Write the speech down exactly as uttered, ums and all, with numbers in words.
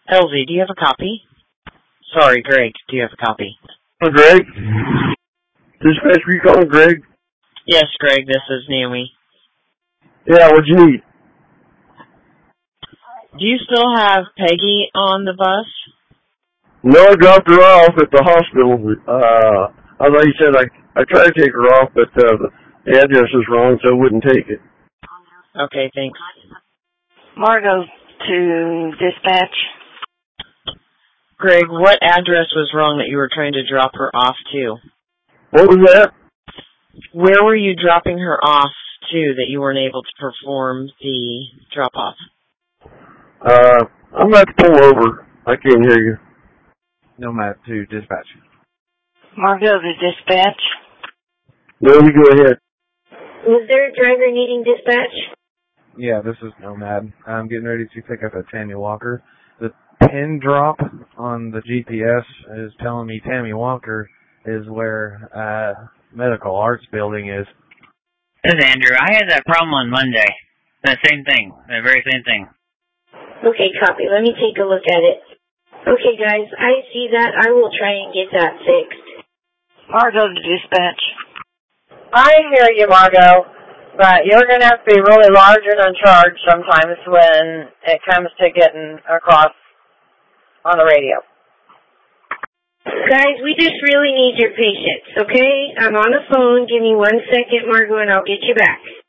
L Z, do you have a copy? Sorry, Greg, do you have a copy? Oh, Greg? Dispatch, were you calling Greg? Yes, Greg, this is Naomi. Yeah, what'd you need? Do you still have Peggy on the bus? No, I dropped her off at the hospital. Uh, I thought you said I, I tried to take her off, but uh, the address was wrong, so I wouldn't take it. Okay, thanks. Margo to dispatch. Greg, what address was wrong that you were trying to drop her off to? What was that? Where were you dropping her off to that you weren't able to perform the drop-off? Uh, I'm about to pull over. I can't hear you. Nomad to dispatch. Margo to dispatch. No, you go ahead. Was there a driver needing dispatch? Yeah, this is Nomad. I'm getting ready to pick up a Tammy Walker. The pin drop on the G P S is telling me Tammy Walker is where uh Medical Arts Building is. This is Andrew. I had that problem on Monday. The same thing. The very same thing. Okay, copy. Let me take a look at it. Okay, guys, I see that. I will try and get that fixed. Margo to dispatch. I hear you, Margo, but you're going to have to be really large and uncharged sometimes when it comes to getting across on the radio. Guys, we just really need your patience, okay? I'm on the phone. Give me one second, Margo, and I'll get you back.